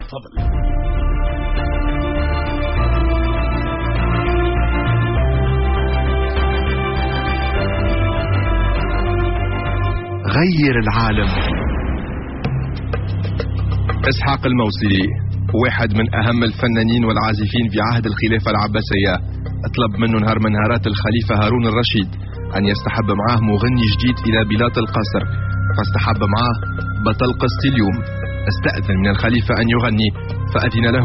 تفضل. غير العالم. إسحاق الموصلي واحد من أهم الفنانين والعازفين في عهد الخلافة العباسية، طلب منه نهار من نهارات الخليفة هارون الرشيد أن يستحب معاه مغني جديد إلى بلاط القصر، فاستحب معاه بطلقس اليوم. استأذن من الخليفة أن يغني فأذن له.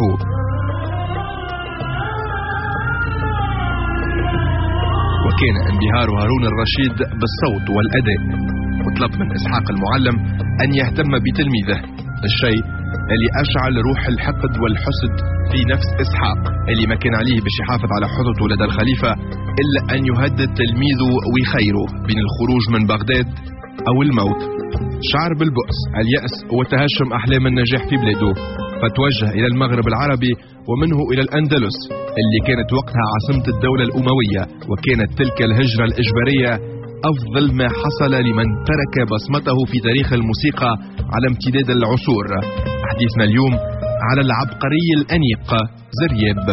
وكان انبهار هارون الرشيد بالصوت والأداء، وطلب من إسحاق المعلم أن يهتم بتلميذه، الشيء اللي أشعل روح الحقد والحسد في نفس إسحاق اللي ما كان عليه باش يحافظ على حظته لدى الخليفة إلا أن يهدد تلميذه ويخيره بين الخروج من بغداد أو الموت. شعر بالبؤس، اليأس وتهشم أحلام النجاح في بلاده، فتوجه إلى المغرب العربي ومنه إلى الأندلس اللي كانت وقتها عاصمة الدولة الأموية، وكانت تلك الهجرة الإجبارية أفضل ما حصل لمن ترك بصمته في تاريخ الموسيقى على امتداد العصور. حديثنا اليوم على العبقري الأنيق زرياب.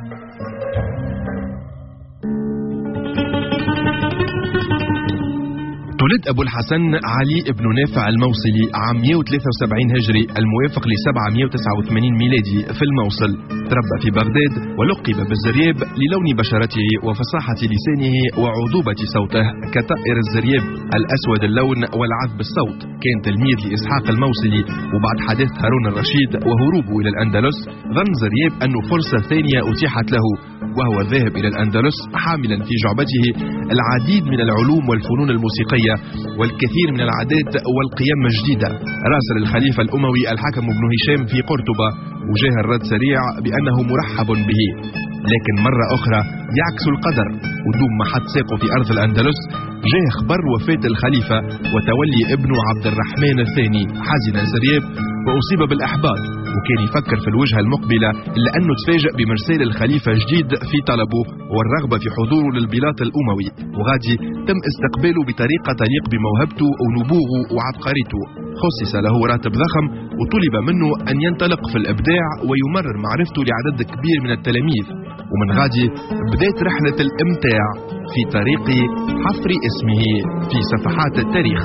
ولد أبو الحسن علي بن نافع الموصلي عام 173 هجري الموافق ل 789 ميلادي في الموصل. تربى في بغداد ولقب بالزرياب للون بشرته وفصاحة لسانه وعذوبة صوته كطائر الزرياب الأسود اللون والعذب الصوت. كان تلميذ لإسحاق الموصلي، وبعد حداثة هارون الرشيد وهروبه إلى الأندلس ظن زرياب أن فرصة ثانية أتيحت له، وهو ذاهب إلى الأندلس حاملا في جعبته العديد من العلوم والفنون الموسيقية والكثير من العادات والقيم الجديدة. راسل الخليفة الأموي الحكم بن هشام في قرطبة، وجاه الرد سريع بأنه مرحب به، لكن مرة أخرى يعكس القدر، ودوم ما حد ساقه في أرض الأندلس جاه خبر وفاة الخليفة وتولي ابنه عبد الرحمن الثاني. حزن زرياب وأصيب بالإحباط، وكان يفكر في الوجهة المقبلة إلا أنه تفاجأ بمرسال الخليفة جديد في طلبه والرغبة في حضوره للبلاط الأموي، وغادي تم استقباله بطريقة تليق بموهبته ونبوغه وعبقريته. خصص له راتب ضخم وطلب منه أن ينطلق في الإبداع ويمرر معرفته لعدد كبير من التلاميذ، ومن غادي بدأت رحلة الإمتاع في طريق حفر اسمه في صفحات التاريخ.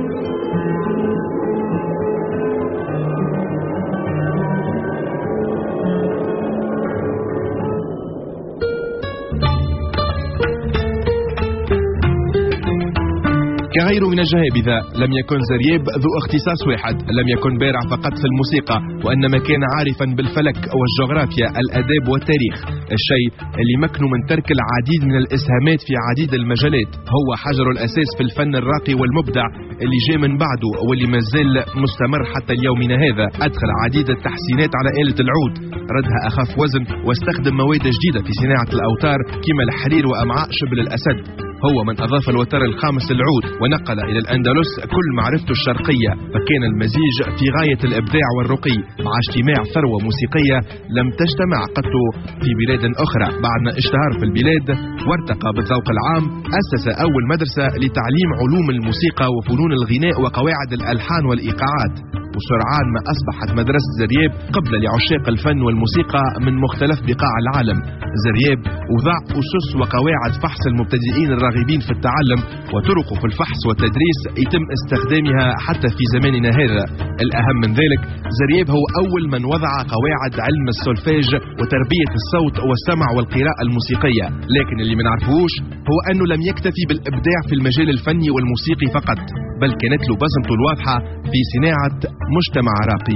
كغيره من الجهابذة لم يكن زرياب ذو اختصاص واحد، لم يكن بارع فقط في الموسيقى، وإنما كان عارفا بالفلك والجغرافيا الأداب والتاريخ، الشيء اللي مكنه من ترك العديد من الإسهامات في عديد المجالات. هو حجر الأساس في الفن الراقي والمبدع اللي جاء من بعده واللي ما زال مستمر حتى يومنا هذا. أدخل عديد التحسينات على آلة العود، ردها أخف وزن، واستخدم مواد جديدة في صناعة الأوتار كما الحرير وأمعاء شبل الأسد. هو من أضاف الوتر الخامس للعود ونقل إلى الأندلس كل معرفته الشرقية، فكان المزيج في غاية الإبداع والرقي مع اجتماع ثروة موسيقية لم تجتمع قط في بلاد أخرى. بعد ما اشتهر في البلاد وارتقى بالذوق العام، أسس أول مدرسة لتعليم علوم الموسيقى وفنون الغناء وقواعد الألحان والإيقاعات، وسرعان ما أصبحت مدرسة زرياب قبل لعشاق الفن والموسيقى من مختلف بقاع العالم. زرياب وضع أسس وقواعد فحص المبتدئين الراغبين في التعلم، وطرقه في الفحص والتدريس يتم استخدامها حتى في زماننا هذا. الأهم من ذلك، زرياب هو أول من وضع قواعد علم السولفاج وتربية الصوت والسمع والقراءة الموسيقية. لكن اللي ما نعرفوش هو أنه لم يكتفي بالإبداع في المجال الفني والموسيقي فقط، بل كانت له بصمته الواضحة في صناعة مجتمع راقي.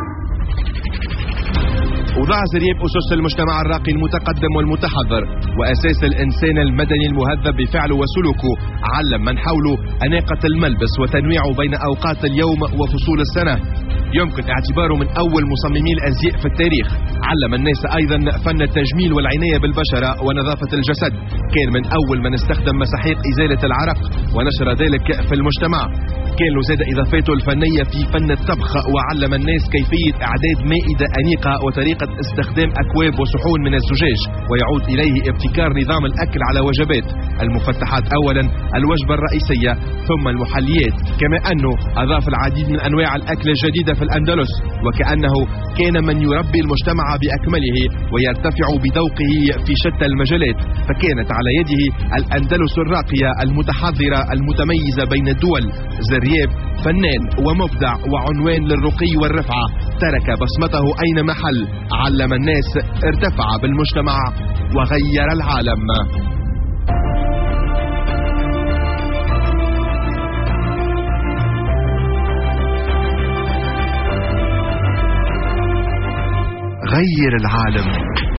وضع زرياب أسس المجتمع الراقي المتقدم والمتحضر وأساس الإنسان المدني المهذب بفعله وسلوكه. علم من حوله أناقة الملبس وتنويعه بين أوقات اليوم وفصول السنة. يمكن اعتباره من أول مصممي الأزياء في التاريخ. علم الناس أيضا فن التجميل والعناية بالبشرة ونظافة الجسد. كان من أول من استخدم مساحيق إزالة العرق ونشر ذلك في المجتمع. كان له زاد إضافاته الفنية في فن الطبخ، وعلم الناس كيفية إعداد مائدة أنيقة وطريقة استخدام أكواب وصحون من الزجاج، ويعود إليه ابتكار نظام الأكل على وجبات المفتحات أولا، الوجبة الرئيسية ثم المحليات، كما أنه أضاف العديد من أنواع الأكل الجديدة في الأندلس، وكأنه كان من يربي المجتمع بأكمله ويرتفع بذوقه في شتى المجالات، فكانت على يده الأندلس الراقية المتحضرة المتميزة بين الدول. زرياب فنان ومبدع وعنوان للرقي والرفعة، ترك بصمته أين محل، علم الناس، ارتفع بالمجتمع وغير العالم. غير العالم.